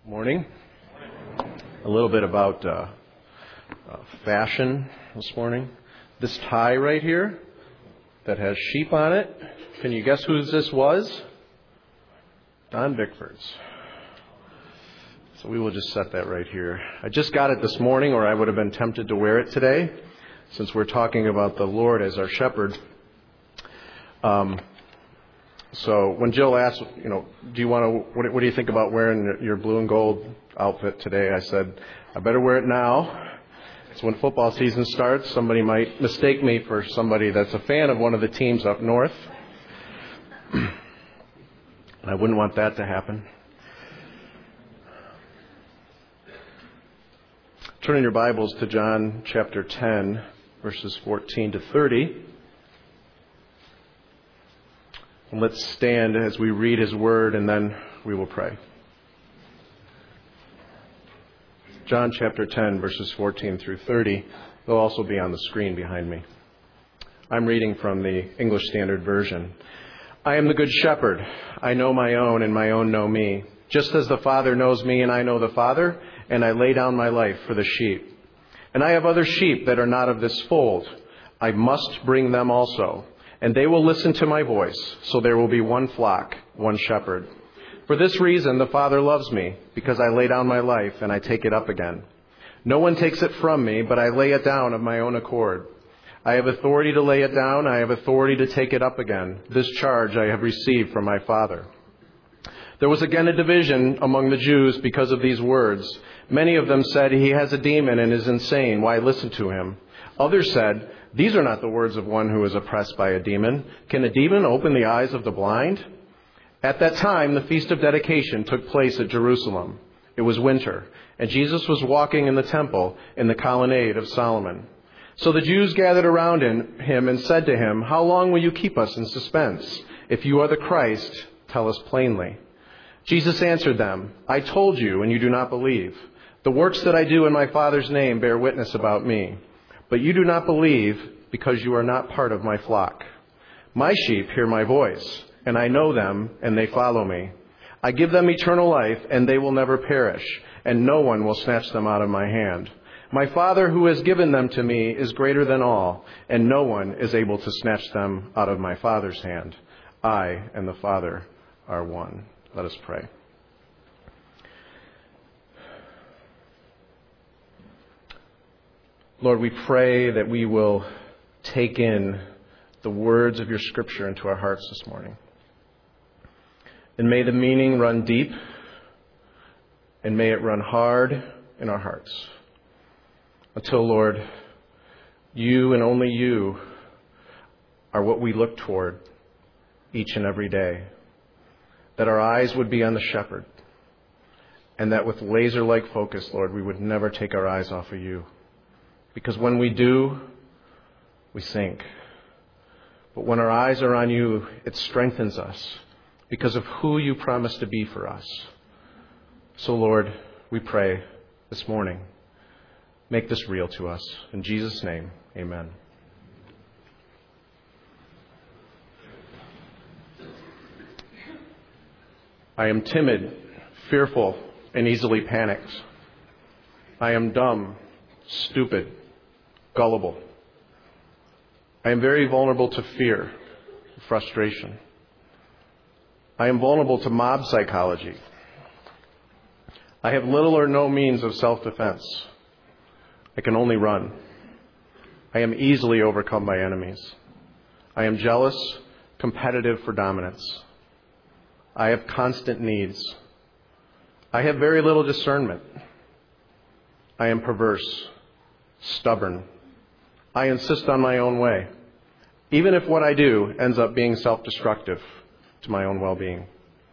Morning. A little bit about fashion this morning. This tie right here that has sheep on it. Can you guess whose this was? Don Bickford's. So we will just set that right here. I just got it this morning, or I would have been tempted to wear it today, since we're talking about the Lord as our shepherd. So when Jill asked, do you want to, what do you think about wearing your blue and gold outfit today? I said, I better wear it now. So when football season starts, somebody might mistake me for somebody that's a fan of one of the teams up north. And I wouldn't want that to happen. Turn in your Bibles to John chapter 10, verses 14 to 30. And let's stand as we read His Word, and then we will pray. John chapter 10, verses 14 through 30. They'll also be on the screen behind me. I'm reading from the English Standard Version. I am the good shepherd. I know my own, and my own know me. Just as the Father knows me, and I know the Father, and I lay down my life for the sheep. And I have other sheep that are not of this fold. I must bring them also. And they will listen to my voice, so there will be one flock, one shepherd. For this reason the Father loves me, because I lay down my life and I take it up again. No one takes it from me, but I lay it down of my own accord. I have authority to lay it down, I have authority to take it up again. This charge I have received from my Father. There was again a division among the Jews because of these words. Many of them said, he has a demon and is insane. Why listen to him? Others said, these are not the words of one who is oppressed by a demon. Can a demon open the eyes of the blind? At that time, the Feast of Dedication took place at Jerusalem. It was winter, and Jesus was walking in the temple in the colonnade of Solomon. So the Jews gathered around him and said to him, how long will you keep us in suspense? If you are the Christ, tell us plainly. Jesus answered them, I told you, and you do not believe. The works that I do in my Father's name bear witness about me. But you do not believe because you are not part of my flock. My sheep hear my voice, and I know them, and they follow me. I give them eternal life, and they will never perish, and no one will snatch them out of my hand. My Father who has given them to me is greater than all, and no one is able to snatch them out of my Father's hand. I and the Father are one. Let us pray. Lord, we pray that we will take in the words of your Scripture into our hearts this morning. And may the meaning run deep, and may it run hard in our hearts. Until, Lord, you and only you are what we look toward each and every day. That our eyes would be on the shepherd, and that with laser-like focus, Lord, we would never take our eyes off of you. Because when we do, we sink. But when our eyes are on you, it strengthens us because of who you promised to be for us. So, Lord, we pray this morning, make this real to us. In Jesus' name, amen. I am timid, fearful, and easily panicked. I am dumb, stupid, gullible. I am very vulnerable to fear, frustration. I am vulnerable to mob psychology. I have little or no means of self-defense. I can only run. I am easily overcome by enemies. I am jealous, competitive for dominance. I have constant needs. I have very little discernment. I am perverse, stubborn. I insist on my own way, even if what I do ends up being self-destructive to my own well-being.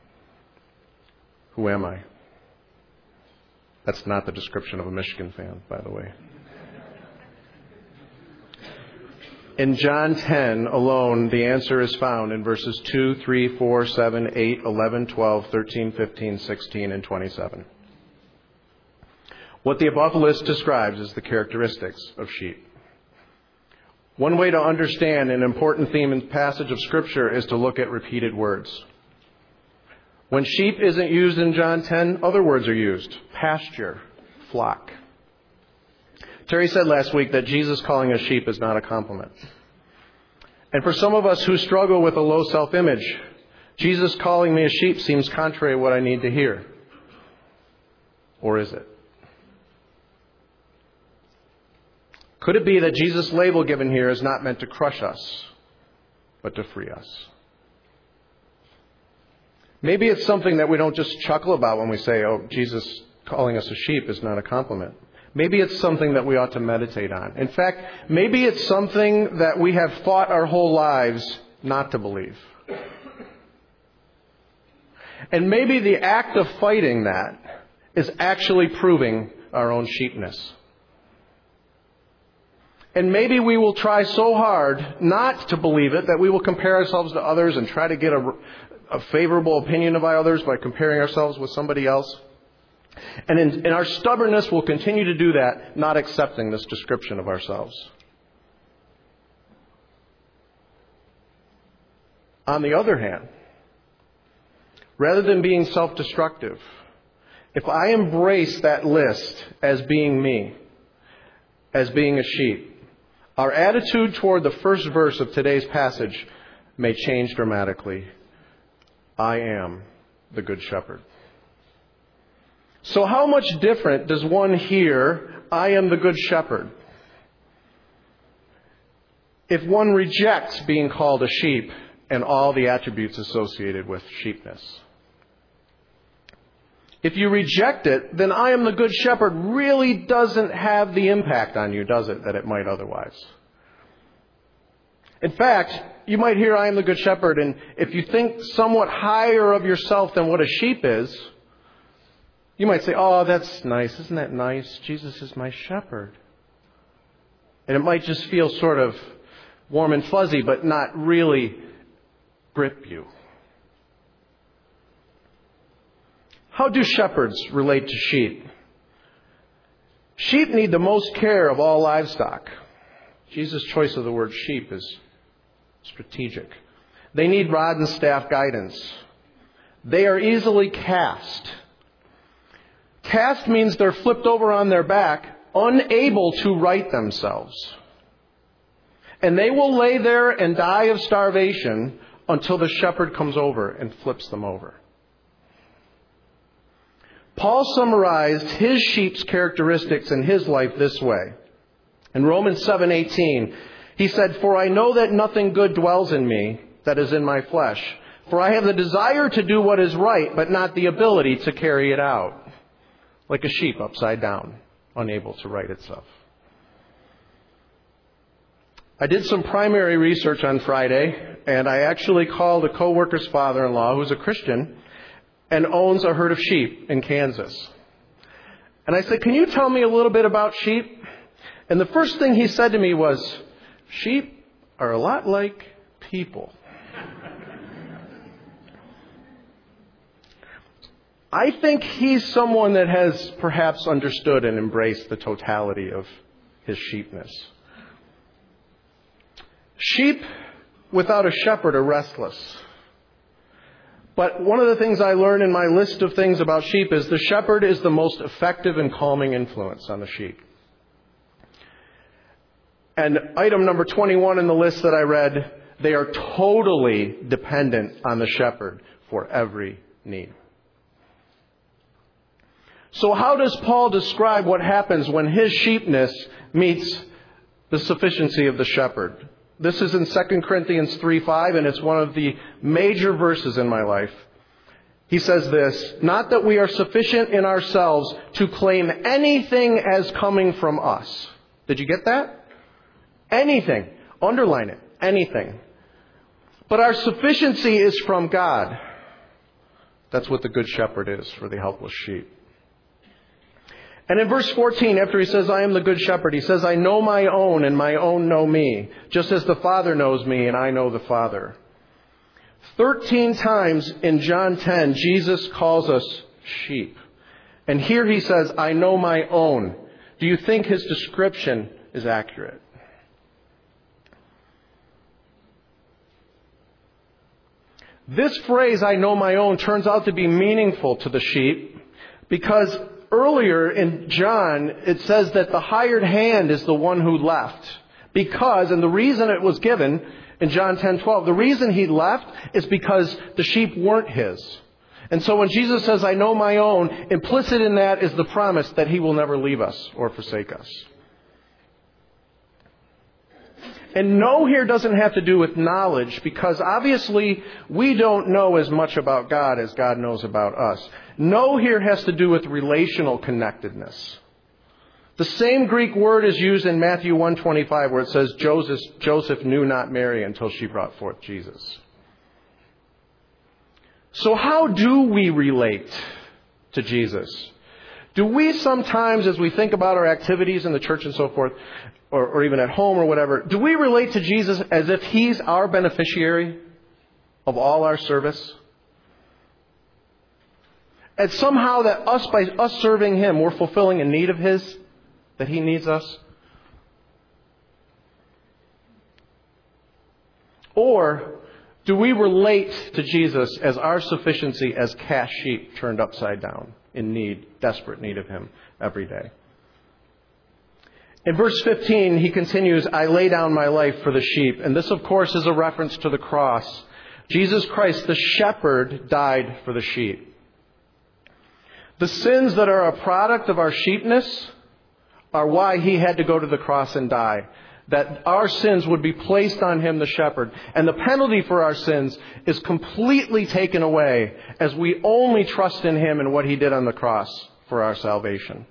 Who am I? That's not the description of a Michigan fan, by the way. In John 10 alone, the answer is found in verses 2, 3, 4, 7, 8, 11, 12, 13, 15, 16, and 27. What the above list describes is the characteristics of sheep. One way to understand an important theme in passage of Scripture is to look at repeated words. When sheep isn't used in John 10, other words are used. Pasture, flock. Terry said last week that Jesus calling us sheep is not a compliment. And for some of us who struggle with a low self-image, Jesus calling me a sheep seems contrary to what I need to hear. Or is it? Could it be that Jesus' label given here is not meant to crush us, but to free us? Maybe it's something that we don't just chuckle about when we say, oh, Jesus calling us a sheep is not a compliment. Maybe it's something that we ought to meditate on. In fact, maybe it's something that we have fought our whole lives not to believe. And maybe the act of fighting that is actually proving our own sheepness. And maybe we will try so hard not to believe it that we will compare ourselves to others and try to get a favorable opinion of others by comparing ourselves with somebody else. And in our stubbornness, we'll continue to do that, not accepting this description of ourselves. On the other hand, rather than being self-destructive, if I embrace that list as being me, as being a sheep, our attitude toward the first verse of today's passage may change dramatically. I am the Good Shepherd. So how much different does one hear, I am the Good Shepherd, if one rejects being called a sheep and all the attributes associated with sheepness? If you reject it, then I am the Good Shepherd really doesn't have the impact on you, does it, that it might otherwise? In fact, you might hear I am the Good Shepherd, and if you think somewhat higher of yourself than what a sheep is, you might say, oh, that's nice. Isn't that nice? Jesus is my shepherd. And it might just feel sort of warm and fuzzy, but not really grip you. How do shepherds relate to sheep? Sheep need the most care of all livestock. Jesus' choice of the word sheep is strategic. They need rod and staff guidance. They are easily cast. Cast means they're flipped over on their back, unable to right themselves. And they will lay there and die of starvation until the shepherd comes over and flips them over. Paul summarized his sheep's characteristics in his life this way. In Romans 7:18, he said, "For I know that nothing good dwells in me, that is in my flesh. For I have the desire to do what is right, but not the ability to carry it out." Like a sheep upside down, unable to right itself. I did some primary research on Friday, and I actually called a coworker's father-in-law, who's a Christian, and owns a herd of sheep in Kansas. And I said, "Can you tell me a little bit about sheep?" And the first thing he said to me was, "Sheep are a lot like people." I think he's someone that has perhaps understood and embraced the totality of his sheepness. Sheep without a shepherd are restless. But one of the things I learned in my list of things about sheep is the shepherd is the most effective and calming influence on the sheep. And item number 21 in the list that I read, they are totally dependent on the shepherd for every need. So how does Paul describe what happens when his sheepness meets the sufficiency of the shepherd? This is in 2 Corinthians 3:5, and it's one of the major verses in my life. He says this, "Not that we are sufficient in ourselves to claim anything as coming from us." Did you get that? Anything. Underline it. Anything. But our sufficiency is from God. That's what the Good Shepherd is for the helpless sheep. And in verse 14, after he says, "I am the Good Shepherd," he says, "I know my own and my own know me, just as the Father knows me and I know the Father." 13 times in John 10, Jesus calls us sheep. And here he says, "I know my own." Do you think his description is accurate? This phrase, I know my own, turns out to be meaningful to the sheep because earlier in John, it says that the hired hand is the one who left. Because, and the reason it was given in John 10:12, the reason he left is because the sheep weren't his. And so when Jesus says, I know my own, implicit in that is the promise that he will never leave us or forsake us. And know here doesn't have to do with knowledge, because obviously we don't know as much about God as God knows about us. Know here has to do with relational connectedness. The same Greek word is used in Matthew 1:25 where it says Joseph knew not Mary until she brought forth Jesus. So how do we relate to Jesus? Do we sometimes, as we think about our activities in the church and so forth, or even at home or whatever, do we relate to Jesus as if he's our beneficiary of all our service? And somehow that by us serving him, we're fulfilling a need of his, that he needs us? Or do we relate to Jesus as our sufficiency as cast sheep turned upside down, in need, desperate need of him every day? In verse 15, he continues, I lay down my life for the sheep. And this, of course, is a reference to the cross. Jesus Christ, the shepherd, died for the sheep. The sins that are a product of our sheepness are why he had to go to the cross and die. That our sins would be placed on him, the shepherd. And the penalty for our sins is completely taken away as we only trust in him and what he did on the cross for our salvation.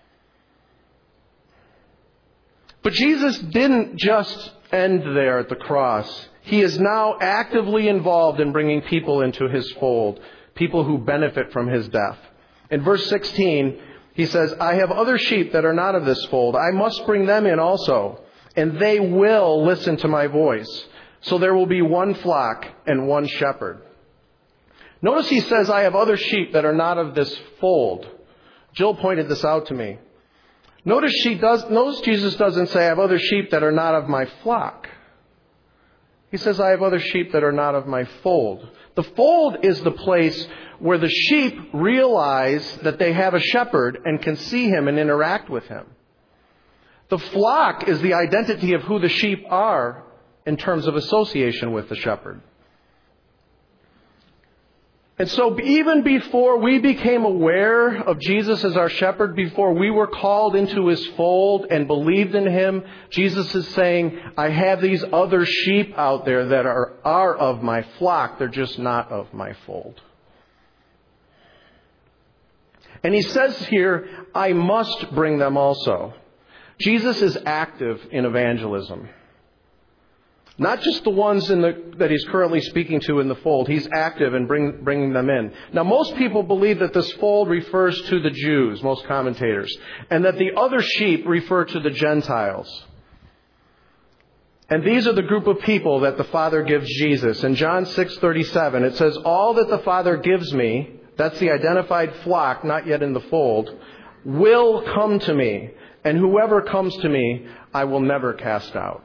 But Jesus didn't just end there at the cross. He is now actively involved in bringing people into his fold, people who benefit from his death. In verse 16, he says, I have other sheep that are not of this fold. I must bring them in also, and they will listen to my voice. So there will be one flock and one shepherd. Notice he says, I have other sheep that are not of this fold. Jill pointed this out to me. Notice Jesus doesn't say, I have other sheep that are not of my flock. He says, I have other sheep that are not of my fold. The fold is the place where the sheep realize that they have a shepherd and can see him and interact with him. The flock is the identity of who the sheep are in terms of association with the shepherd. And so even before we became aware of Jesus as our shepherd, before we were called into his fold and believed in him, Jesus is saying, I have these other sheep out there that are of my flock. They're just not of my fold. And he says here, I must bring them also. Jesus is active in evangelism. Not just the ones that he's currently speaking to in the fold. He's active in bringing them in. Now, most people believe that this fold refers to the Jews, most commentators, and that the other sheep refer to the Gentiles. And these are the group of people that the Father gives Jesus. In John 6:37, it says, all that the Father gives me, that's the identified flock, not yet in the fold, will come to me. And whoever comes to me, I will never cast out.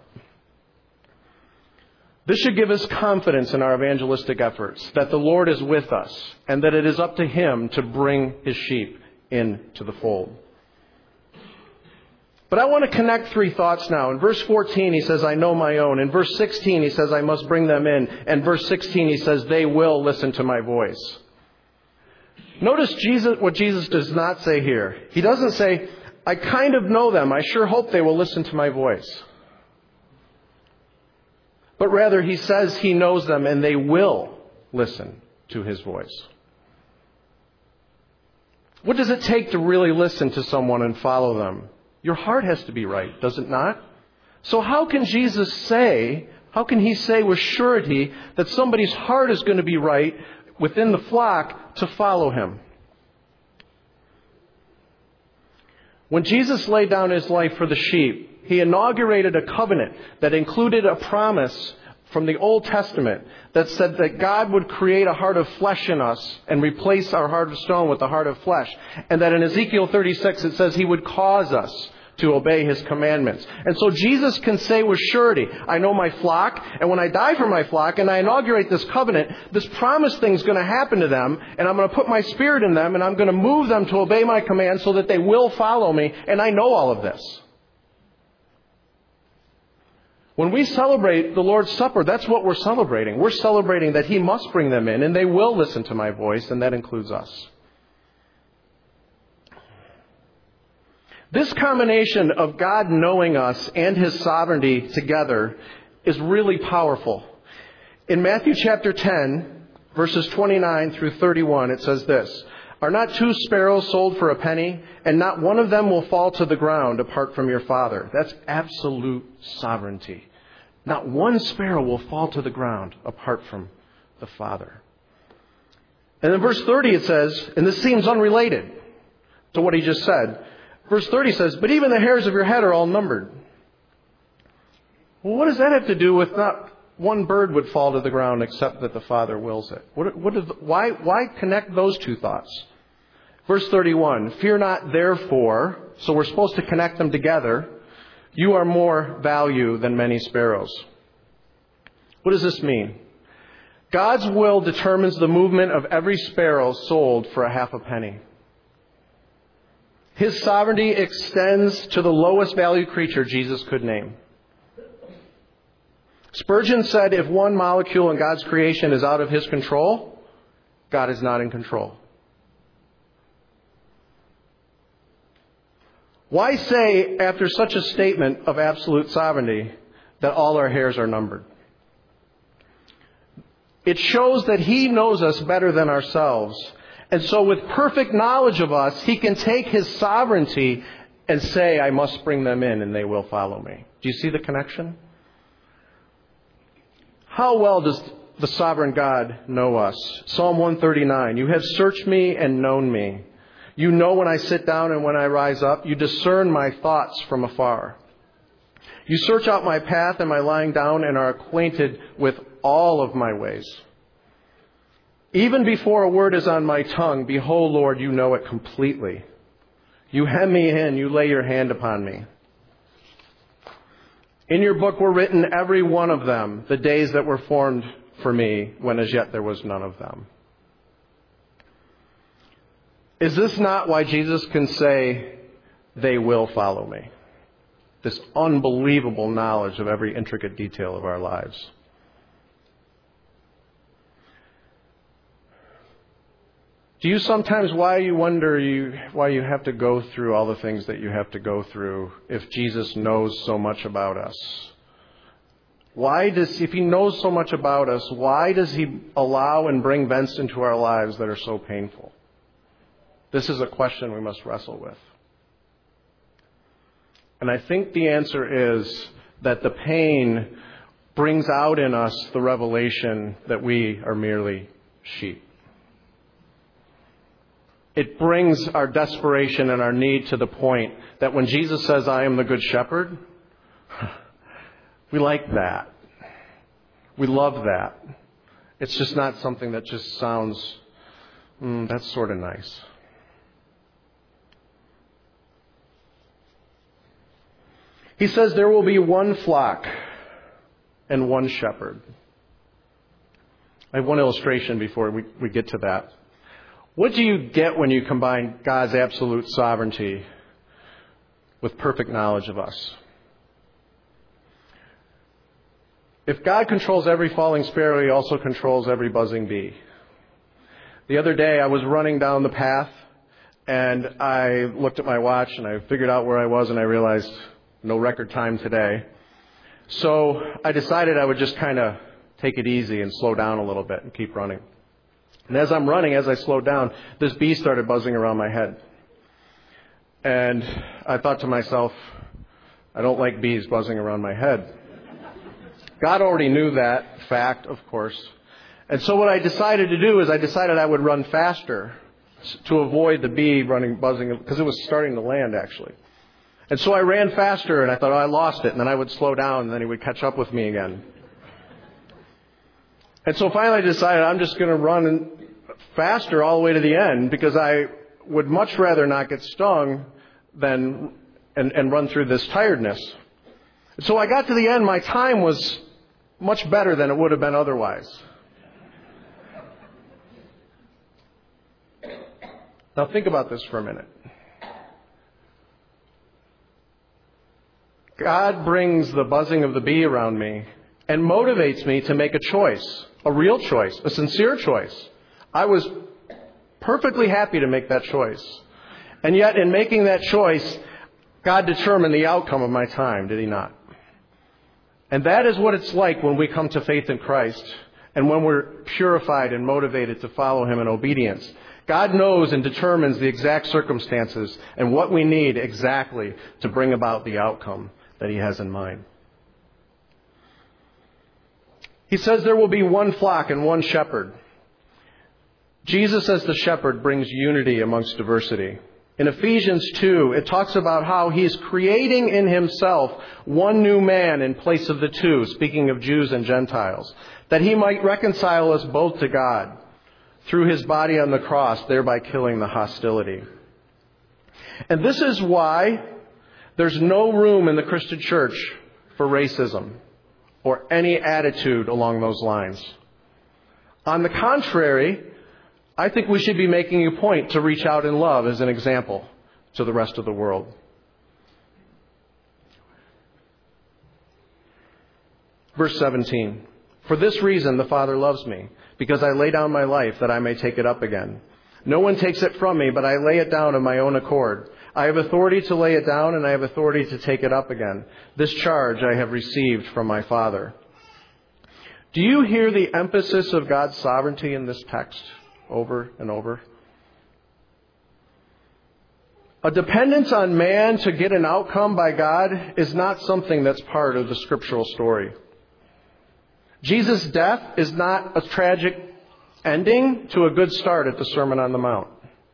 This should give us confidence in our evangelistic efforts, that the Lord is with us, and that it is up to him to bring his sheep into the fold. But I want to connect three thoughts now. In verse 14, he says, I know my own. In verse 16, he says, I must bring them in. And verse 16, he says, they will listen to my voice. Notice what Jesus does not say here. He doesn't say, I kind of know them. I sure hope they will listen to my voice. But rather, he says he knows them and they will listen to his voice. What does it take to really listen to someone and follow them? Your heart has to be right, does it not? So how can he say with surety that somebody's heart is going to be right within the flock to follow him? When Jesus laid down his life for the sheep, he inaugurated a covenant that included a promise from the Old Testament that said that God would create a heart of flesh in us and replace our heart of stone with a heart of flesh. And that in Ezekiel 36 it says he would cause us to obey His commandments. And so Jesus can say with surety, I know my flock, and when I die for my flock and I inaugurate this covenant, this promised thing's going to happen to them, and I'm going to put my Spirit in them, and I'm going to move them to obey my commands so that they will follow me, and I know all of this. When we celebrate the Lord's Supper, that's what we're celebrating. We're celebrating that He must bring them in, and they will listen to my voice, and that includes us. This combination of God knowing us and His sovereignty together is really powerful. In Matthew chapter 10, verses 29 through 31, it says this, Are not 2 sparrows sold for a penny, and not one of them will fall to the ground apart from your Father? That's absolute sovereignty. Not one sparrow will fall to the ground apart from the Father. And in verse 30 it says, and this seems unrelated to what he just said, verse 30 says, But even the hairs of your head are all numbered. Well, what does that have to do with not one bird would fall to the ground except that the Father wills it? Why connect those two thoughts? Verse 31, Fear not therefore, so we're supposed to connect them together, you are more value than many sparrows. What does this mean? God's will determines the movement of every sparrow sold for a half a penny. His sovereignty extends to the lowest value creature Jesus could name. Spurgeon said, if one molecule in God's creation is out of His control, God is not in control. Why say, after such a statement of absolute sovereignty, that all our hairs are numbered? It shows that He knows us better than ourselves. And so with perfect knowledge of us, He can take His sovereignty and say, I must bring them in and they will follow me. Do you see the connection? How well does the sovereign God know us? Psalm 139, You have searched me and known me. You know when I sit down and when I rise up. You discern my thoughts from afar. You search out my path and my lying down and are acquainted with all of my ways. Even before a word is on my tongue, behold, Lord, you know it completely. You hem me in, you lay your hand upon me. In your book were written, every one of them, the days that were formed for me, when as yet there was none of them. Is this not why Jesus can say, they will follow me? This unbelievable knowledge of every intricate detail of our lives. Do you sometimes why you have to go through all the things that you have to go through if Jesus knows so much about us? If He knows so much about us, why does He allow and bring events into our lives that are so painful? This is a question we must wrestle with. And I think the answer is that the pain brings out in us the revelation that we are merely sheep. It brings our desperation and our need to the point that when Jesus says, I am the good shepherd, we like that. We love that. It's just not something that just sounds, that's sort of nice. He says there will be one flock and one shepherd. I have one illustration before we get to that. What do you get when you combine God's absolute sovereignty with perfect knowledge of us? If God controls every falling sparrow, He also controls every buzzing bee. The other day I was running down the path and I looked at my watch and I figured out where I was and I realized no record time today. So I decided I would just kind of take it easy and slow down a little bit and keep running. And as I'm running, as I slowed down, this bee started buzzing around my head. And I thought to myself, I don't like bees buzzing around my head. God already knew that fact, of course. And so what I decided to do is I decided I would run faster to avoid the bee buzzing, because it was starting to land, actually. And so I ran faster, and I thought, I lost it. And then I would slow down, and then he would catch up with me again. And so finally I decided I'm just going to run faster all the way to the end, because I would much rather not get stung than and run through this tiredness. So I got to the end, my time was much better than it would have been otherwise. Now think about this for a minute. God brings the buzzing of the bee around me and motivates me to make a choice, a real choice, a sincere choice. I was perfectly happy to make that choice. And yet in making that choice, God determined the outcome of my time, did He not? And that is what it's like when we come to faith in Christ and when we're purified and motivated to follow Him in obedience. God knows and determines the exact circumstances and what we need exactly to bring about the outcome that He has in mind. He says there will be one flock and one shepherd. Jesus as the shepherd brings unity amongst diversity. In Ephesians 2, it talks about how He is creating in Himself one new man in place of the two, speaking of Jews and Gentiles, that He might reconcile us both to God through His body on the cross, thereby killing the hostility. And this is why there's no room in the Christian church for racism or any attitude along those lines. On the contrary, I think we should be making a point to reach out in love as an example to the rest of the world. Verse 17. For this reason the Father loves me, because I lay down my life that I may take it up again. No one takes it from me, but I lay it down of my own accord. I have authority to lay it down, and I have authority to take it up again. This charge I have received from my Father. Do you hear the emphasis of God's sovereignty in this text over and over? A dependence on man to get an outcome by God is not something that's part of the scriptural story. Jesus' death is not a tragic ending to a good start at the Sermon on the Mount.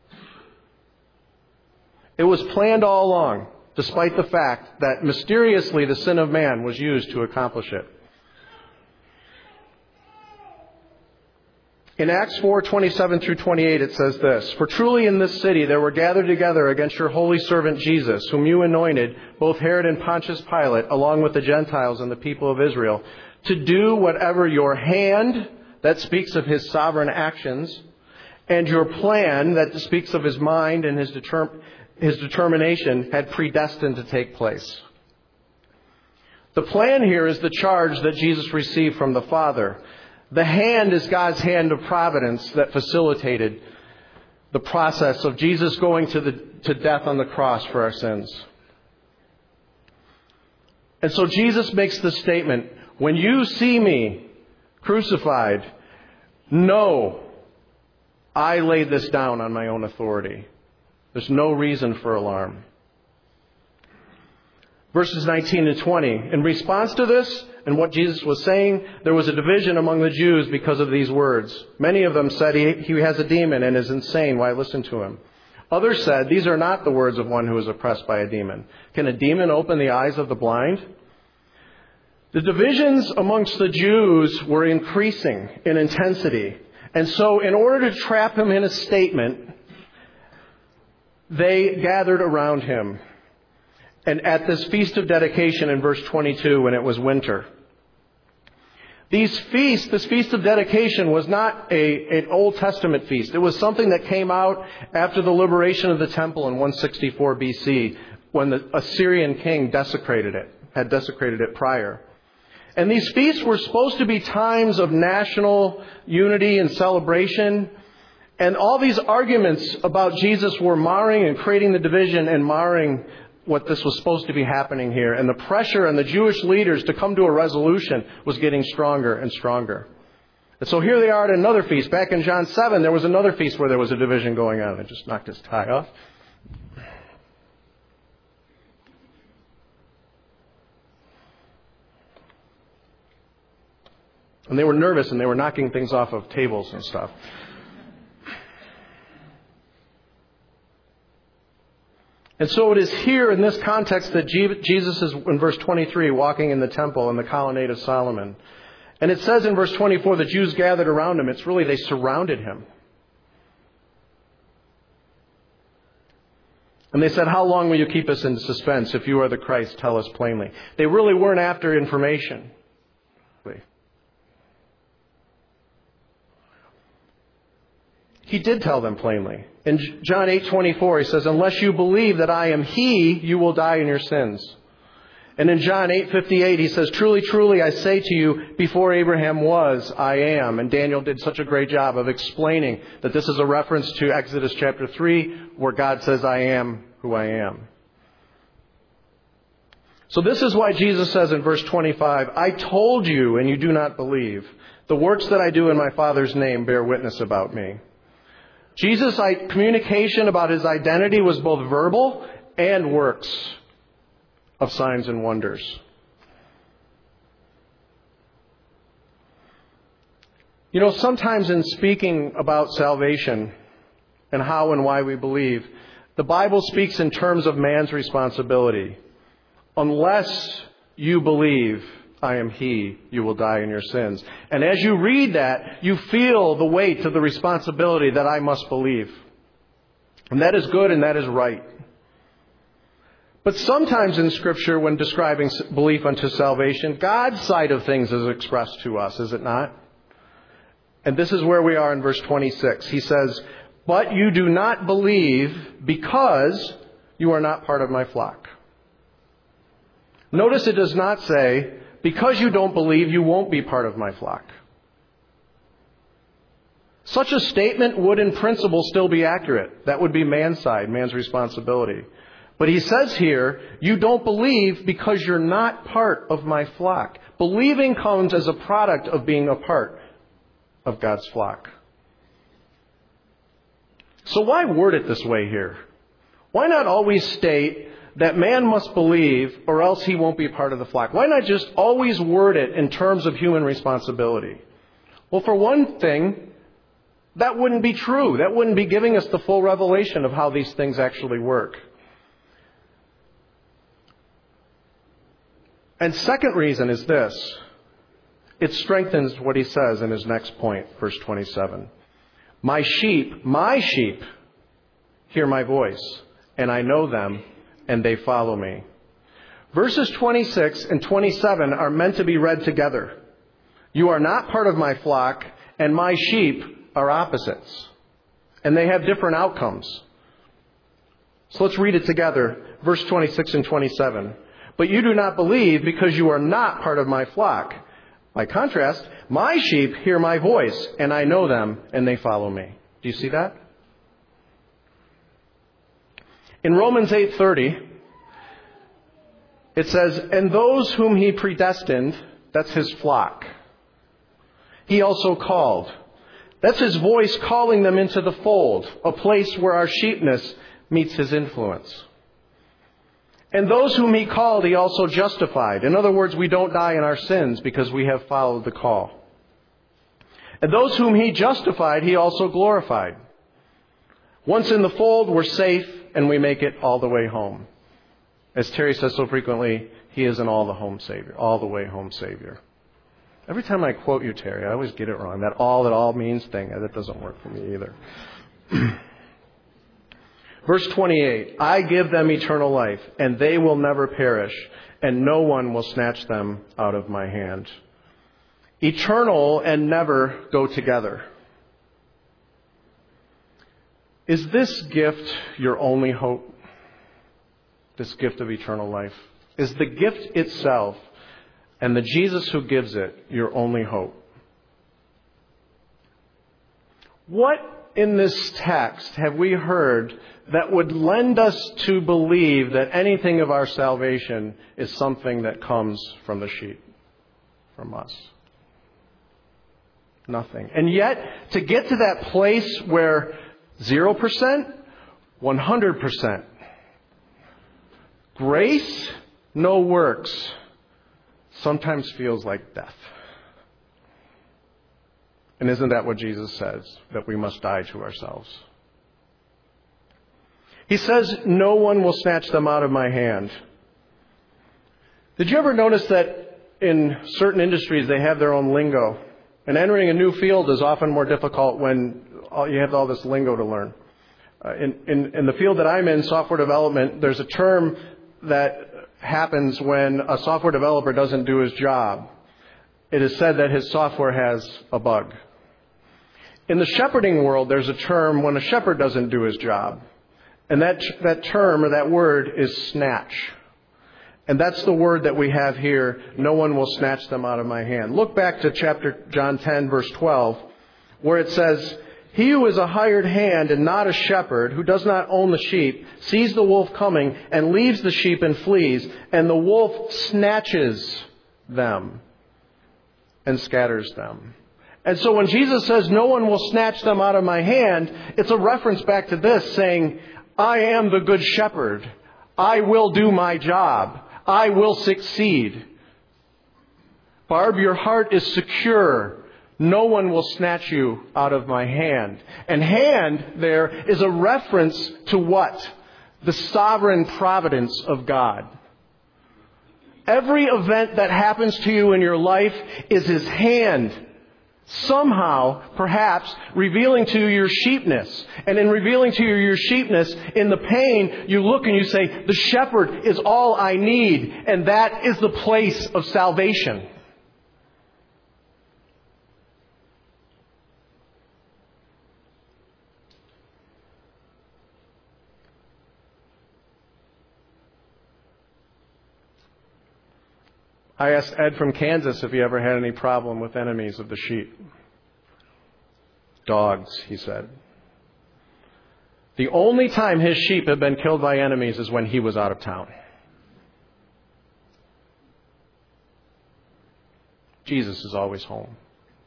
It was planned all along, despite the fact that mysteriously the sin of man was used to accomplish it. In Acts 4:27 through 28, it says this, For truly in this city there were gathered together against your holy servant Jesus, whom you anointed, both Herod and Pontius Pilate, along with the Gentiles and the people of Israel, to do whatever your hand, that speaks of His sovereign actions, and your plan, that speaks of His mind and His determination, had predestined to take place. The plan here is the charge that Jesus received from the Father. The hand is God's hand of providence that facilitated the process of Jesus going to death on the cross for our sins. And so Jesus makes the statement, when you see me crucified, know I laid this down on my own authority. There's no reason for alarm. Verses 19 and 20. In response to this and what Jesus was saying, there was a division among the Jews because of these words. Many of them said he has a demon and is insane. Why listen to him? Others said, these are not the words of one who is oppressed by a demon. Can a demon open the eyes of the blind? The divisions amongst the Jews were increasing in intensity. And so in order to trap him in a statement, they gathered around him. And at this feast of dedication in verse 22, when it was winter. This feast of dedication was not an Old Testament feast. It was something that came out after the liberation of the temple in 164 BC, when the Assyrian king had desecrated it prior. And these feasts were supposed to be times of national unity and celebration. And all these arguments about Jesus were marring and creating the division and marring what this was supposed to be happening here. And the pressure on the Jewish leaders to come to a resolution was getting stronger and stronger. And so here they are at another feast. Back in John 7, there was another feast where there was a division going on. I just knocked his tie off. And they were nervous and they were knocking things off of tables and stuff. And so it is here in this context that Jesus is, in verse 23, walking in the temple in the colonnade of Solomon. And it says in verse 24, the Jews gathered around him. It's really they surrounded him. And they said, how long will you keep us in suspense? If you are the Christ, tell us plainly. They really weren't after information. He did tell them plainly. In John 8:24, he says, unless you believe that I am He, you will die in your sins. And in John 8:58, he says, truly, truly, I say to you, before Abraham was, I am. And Daniel did such a great job of explaining that this is a reference to Exodus chapter 3, where God says, I am who I am. So this is why Jesus says in verse 25, I told you and you do not believe. The works that I do in my Father's name bear witness about me. Jesus' communication about his identity was both verbal and works of signs and wonders. You know, sometimes in speaking about salvation and how and why we believe, the Bible speaks in terms of man's responsibility. Unless you believe I am He, you will die in your sins. And as you read that, you feel the weight of the responsibility that I must believe. And that is good and that is right. But sometimes in Scripture, when describing belief unto salvation, God's side of things is expressed to us, is it not? And this is where we are in verse 26. He says, but you do not believe because you are not part of my flock. Notice it does not say, because you don't believe, you won't be part of my flock. Such a statement would in principle still be accurate. That would be man's side, man's responsibility. But he says here, you don't believe because you're not part of my flock. Believing comes as a product of being a part of God's flock. So why word it this way here? Why not always state that man must believe or else he won't be part of the flock? Why not just always word it in terms of human responsibility? Well, for one thing, that wouldn't be true. That wouldn't be giving us the full revelation of how these things actually work. And second reason is this. It strengthens what he says in his next point, verse 27. My sheep, hear my voice, and I know them, and they follow me. Verses 26 and 27 are meant to be read together. You are not part of my flock, and my sheep are opposites. And they have different outcomes. So let's read it together. Verse 26 and 27. But you do not believe because you are not part of my flock. By contrast, my sheep hear my voice, and I know them, and they follow me. Do you see that? In Romans 8:30, it says, and those whom he predestined, that's his flock, he also called. That's his voice calling them into the fold, a place where our sheepness meets his influence. And those whom he called, he also justified. In other words, we don't die in our sins because we have followed the call. And those whom he justified, he also glorified. Once in the fold, we're safe and we make it all the way home. As Terry says so frequently, he is an all the way home Savior. Every time I quote you, Terry, I always get it wrong. That all means thing, that doesn't work for me either. Verse 28, I give them eternal life, and they will never perish, and no one will snatch them out of my hand. Eternal and never go together. Is this gift your only hope? This gift of eternal life? Is the gift itself and the Jesus who gives it your only hope? What in this text have we heard that would lend us to believe that anything of our salvation is something that comes from the sheep, from us? Nothing. And yet, to get to that place where 0%, 100%, grace, no works, sometimes feels like death. And isn't that what Jesus says? That we must die to ourselves. He says, no one will snatch them out of my hand. Did you ever notice that in certain industries they have their own lingo? And entering a new field is often more difficult when you have all this lingo to learn. In the field that I'm in, software development, there's a term that happens when a software developer doesn't do his job. It is said that his software has a bug. In the shepherding world, there's a term when a shepherd doesn't do his job. And that term or that word is snatch. And that's the word that we have here. No one will snatch them out of my hand. Look back to John 10, verse 12, where it says, "He who is a hired hand and not a shepherd, who does not own the sheep, sees the wolf coming and leaves the sheep and flees, and the wolf snatches them and scatters them." And so when Jesus says, "No one will snatch them out of my hand," it's a reference back to this, saying, I am the good shepherd. I will do my job. I will succeed. Barb, your heart is secure. No one will snatch you out of my hand. And hand there is a reference to what? The sovereign providence of God. Every event that happens to you in your life is His hand. Somehow, perhaps, revealing to you your sheepness. And in revealing to you your sheepness, in the pain, you look and you say, the shepherd is all I need. And that is the place of salvation. I asked Ed from Kansas if he ever had any problem with enemies of the sheep. Dogs, he said. The only time his sheep have been killed by enemies is when he was out of town. Jesus is always home.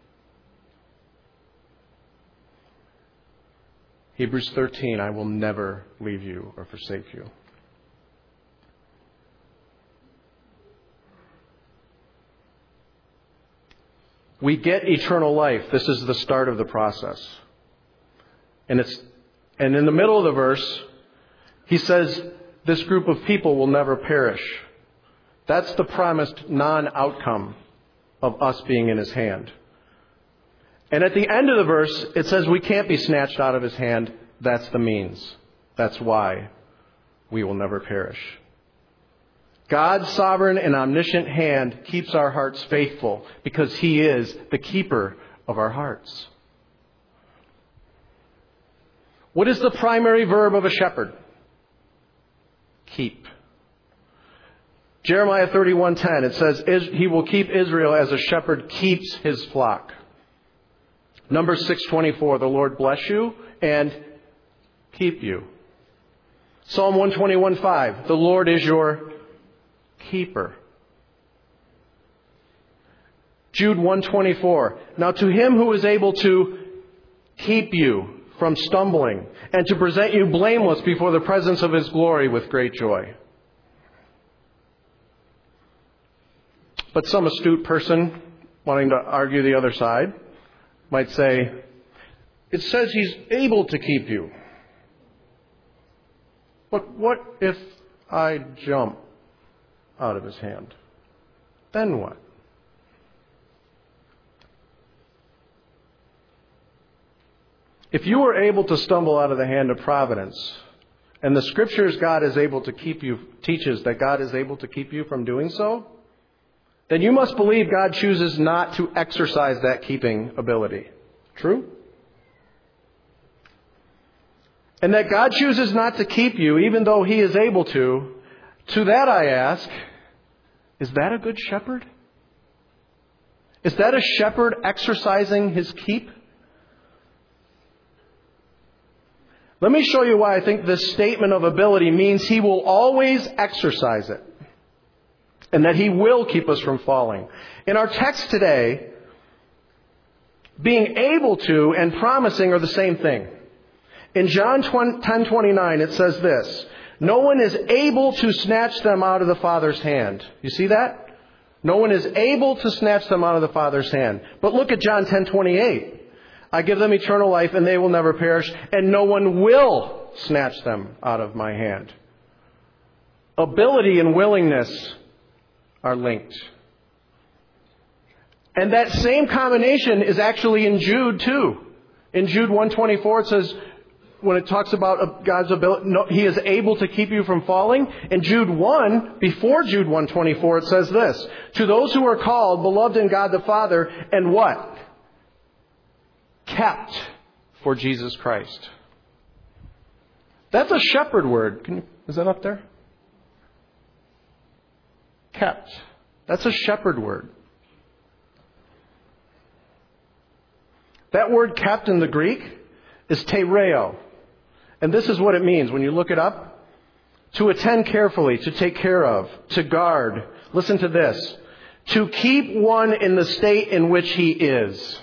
Hebrews 13, I will never leave you or forsake you. We get eternal life. This is the start of the process. And in the middle of the verse, he says, this group of people will never perish. That's the promised non-outcome of us being in His hand. And at the end of the verse, it says we can't be snatched out of His hand. That's the means. That's why we will never perish. God's sovereign and omniscient hand keeps our hearts faithful because He is the keeper of our hearts. What is the primary verb of a shepherd? Keep. Jeremiah 31:10, it says, He will keep Israel as a shepherd keeps his flock. Numbers 6:24, the Lord bless you and keep you. Psalm 121:5, the Lord is your keeper. Jude 1:24. Now to Him who is able to keep you from stumbling and to present you blameless before the presence of His glory with great joy. But some astute person wanting to argue the other side might say, it says He's able to keep you. But what if I jump out of His hand? Then what? If you were able to stumble out of the hand of providence, and the Scriptures God is able to keep you, teaches that God is able to keep you from doing so, then you must believe God chooses not to exercise that keeping ability. True? And that God chooses not to keep you even though He is able to that I ask, is that a good shepherd? Is that a shepherd exercising his keep? Let me show you why I think this statement of ability means He will always exercise it. And that He will keep us from falling. In our text today, being able to and promising are the same thing. In John 10:29, it says this, no one is able to snatch them out of the Father's hand. You see that? No one is able to snatch them out of the Father's hand. But look at John 10:28. I give them eternal life and they will never perish, and no one will snatch them out of my hand. Ability and willingness are linked. And that same combination is actually in Jude too. In Jude 1:24 it says, when it talks about God's ability, no, He is able to keep you from falling. In Jude 1, before Jude 1:24, it says this: to those who are called, beloved in God the Father, and what? Kept for Jesus Christ. That's a shepherd word. Is that up there? Kept. That's a shepherd word. That word kept in the Greek is tereo. And this is what it means when you look it up. To attend carefully, to take care of, to guard. Listen to this. To keep one in the state in which he is.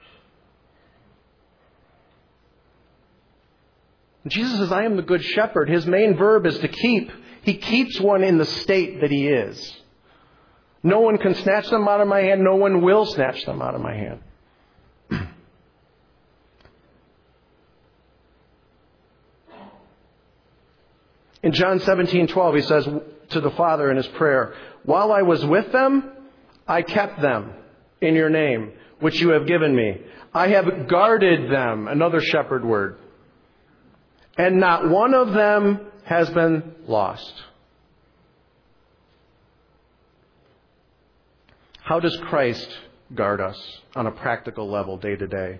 Jesus says, I am the good shepherd. His main verb is to keep. He keeps one in the state that he is. No one can snatch them out of my hand. No one will snatch them out of my hand. In John 17:12, he says to the Father in his prayer, while I was with them, I kept them in your name, which you have given me. I have guarded them, another shepherd word. And not one of them has been lost. How does Christ guard us on a practical level day to day?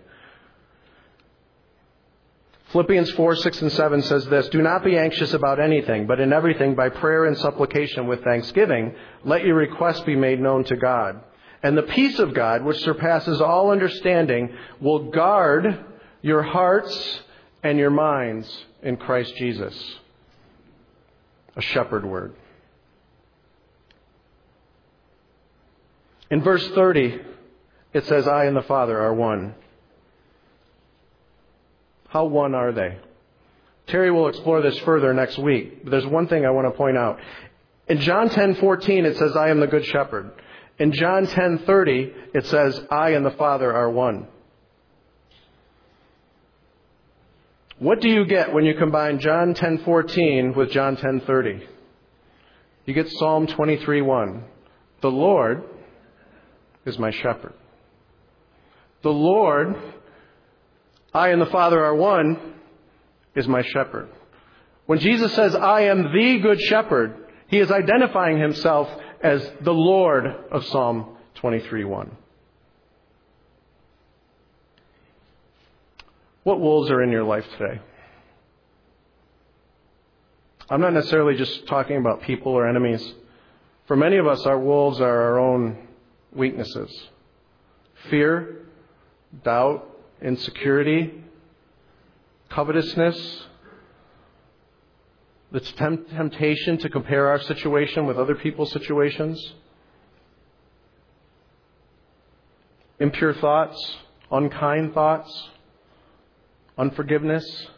Philippians 4:6 and 7 says this: do not be anxious about anything, but in everything by prayer and supplication with thanksgiving, let your requests be made known to God. And the peace of God, which surpasses all understanding, will guard your hearts and your minds in Christ Jesus. A shepherd word. In verse 30, it says, I and the Father are one. How one are they? Terry will explore this further next week. But there's one thing I want to point out. In John 10:14, it says, I am the good shepherd. In John 10:30, it says, I and the Father are one. What do you get when you combine John 10:14 with John 10:30? You get Psalm 23:1. The Lord is my shepherd. The Lord, I and the Father are one, is my shepherd. When Jesus says, I am the good shepherd, he is identifying himself as the Lord of Psalm 23:1. What wolves are in your life today? I'm not necessarily just talking about people or enemies. For many of us, our wolves are our own weaknesses. Fear, doubt, insecurity, covetousness, the temptation to compare our situation with other people's situations, impure thoughts, unkind thoughts, unforgiveness.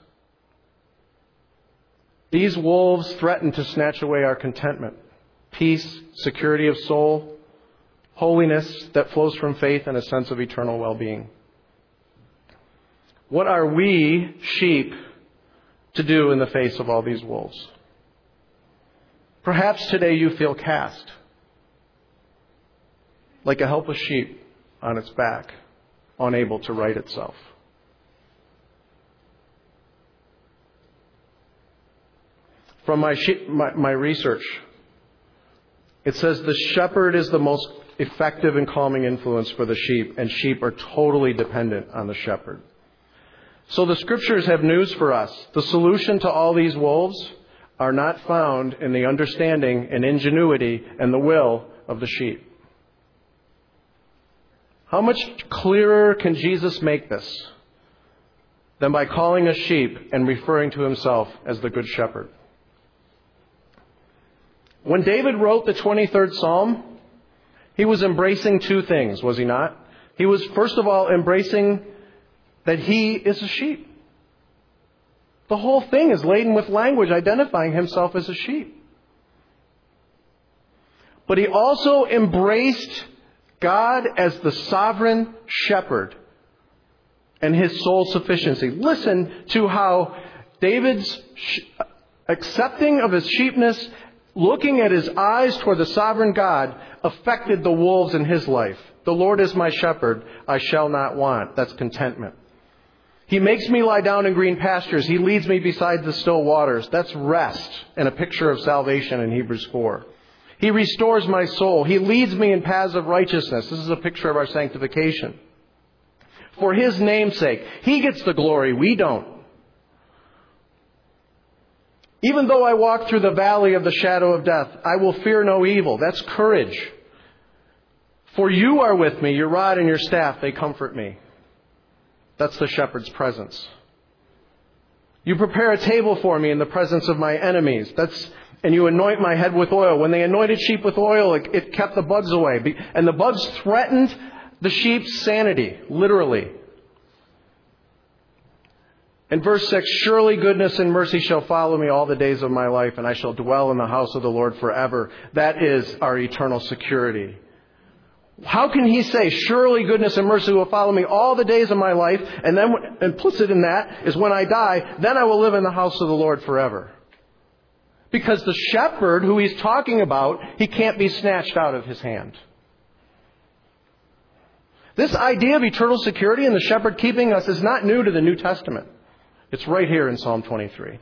These wolves threaten to snatch away our contentment, peace, security of soul, holiness that flows from faith, and a sense of eternal well-being. What are we, sheep, to do in the face of all these wolves? Perhaps today you feel cast, like a helpless sheep on its back, unable to right itself. From my research, it says the shepherd is the most effective and calming influence for the sheep, and sheep are totally dependent on the shepherd. So the scriptures have news for us. The solution to all these wolves are not found in the understanding and ingenuity and the will of the sheep. How much clearer can Jesus make this than by calling us sheep and referring to himself as the good shepherd? When David wrote the 23rd Psalm, he was embracing two things, was he not? He was, first of all, embracing that he is a sheep. The whole thing is laden with language identifying himself as a sheep. But he also embraced God as the sovereign shepherd and his sole sufficiency. Listen to how David's accepting of his sheepness, looking at his eyes toward the sovereign God, affected the wolves in his life. The Lord is my shepherd, I shall not want. That's contentment. He makes me lie down in green pastures. He leads me beside the still waters. That's rest and a picture of salvation in Hebrews 4. He restores my soul. He leads me in paths of righteousness. This is a picture of our sanctification. For His name's sake, He gets the glory. We don't. Even though I walk through the valley of the shadow of death, I will fear no evil. That's courage. For You are with me. Your rod and Your staff, they comfort me. That's the shepherd's presence. You prepare a table for me in the presence of my enemies. And You anoint my head with oil. When they anointed sheep with oil, it kept the bugs away. And the bugs threatened the sheep's sanity, literally. In verse 6, surely goodness and mercy shall follow me all the days of my life, and I shall dwell in the house of the Lord forever. That is our eternal security. How can he say, surely goodness and mercy will follow me all the days of my life, and then implicit in that is when I die, then I will live in the house of the Lord forever? Because the shepherd who he's talking about, he can't be snatched out of his hand. This idea of eternal security and the shepherd keeping us is not new to the New Testament. It's right here in Psalm 23.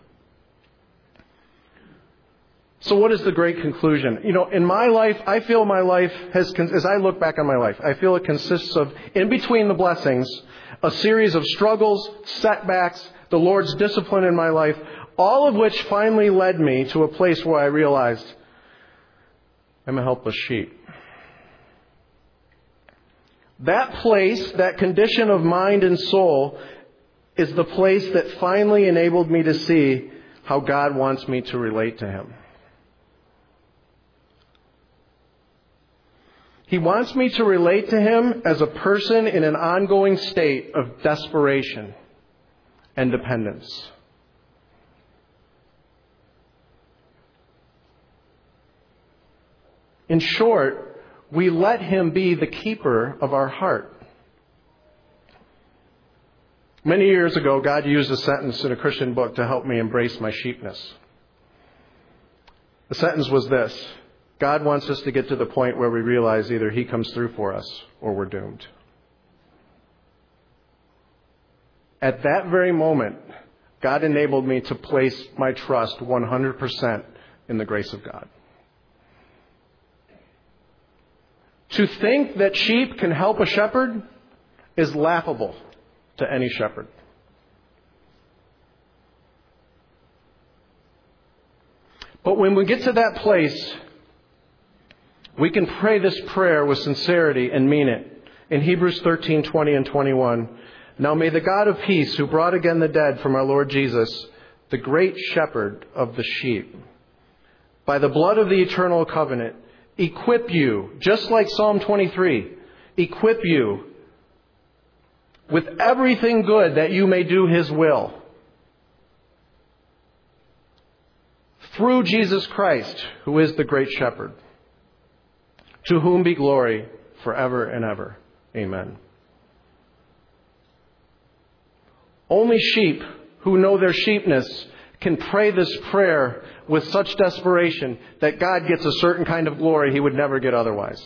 So what is the great conclusion? In my life, I feel my life has, as I look back on my life, I feel it consists of, in between the blessings, a series of struggles, setbacks, the Lord's discipline in my life, all of which finally led me to a place where I realized I'm a helpless sheep. That place, that condition of mind and soul, is the place that finally enabled me to see how God wants me to relate to Him. He wants me to relate to Him as a person in an ongoing state of desperation and dependence. In short, we let Him be the keeper of our heart. Many years ago, God used a sentence in a Christian book to help me embrace my sheepness. The sentence was this: God wants us to get to the point where we realize either He comes through for us or we're doomed. At that very moment, God enabled me to place my trust 100% in the grace of God. To think that sheep can help a shepherd is laughable to any shepherd. But when we get to that place, we can pray this prayer with sincerity and mean it. In Hebrews 13:20 and 21, now may the God of peace, who brought again the dead from our Lord Jesus, the great shepherd of the sheep, by the blood of the eternal covenant, equip you, just like Psalm 23, equip you with everything good that you may do His will. Through Jesus Christ, who is the great shepherd, to whom be glory forever and ever. Amen. Only sheep who know their sheepness can pray this prayer with such desperation that God gets a certain kind of glory He would never get otherwise.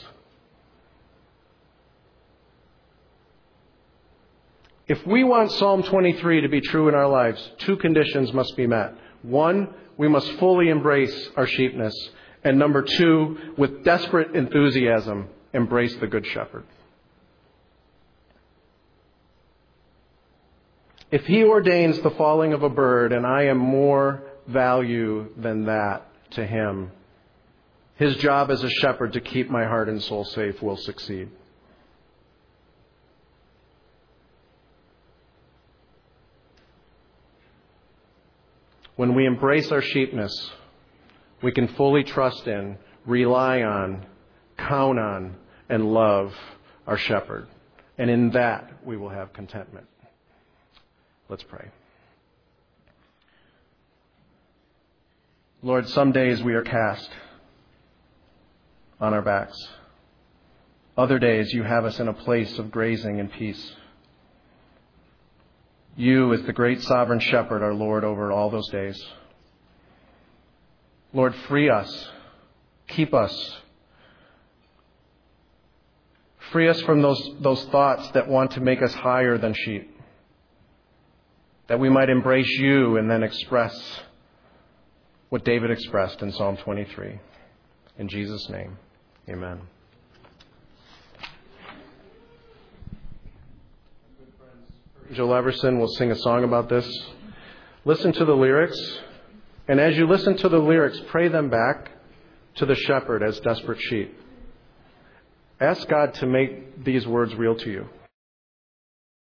If we want Psalm 23 to be true in our lives, two conditions must be met. One, we must fully embrace our sheepness. And number two, with desperate enthusiasm, embrace the Good Shepherd. If He ordains the falling of a bird, and I am more value than that to Him, His job as a shepherd to keep my heart and soul safe will succeed. When we embrace our sheepness, we can fully trust in, rely on, count on, and love our shepherd. And in that, we will have contentment. Let's pray. Lord, some days we are cast on our backs. Other days you have us in a place of grazing and peace. You, as the great sovereign shepherd, are Lord over all those days. Lord, free us. Keep us. Free us from those thoughts that want to make us higher than sheep. that we might embrace you and then express what David expressed in Psalm 23. In Jesus' name, amen. Joel Everson will sing a song about this. Listen to the lyrics, and as you listen to the lyrics, pray them back to the shepherd as desperate sheep. Ask God to make these words real to you.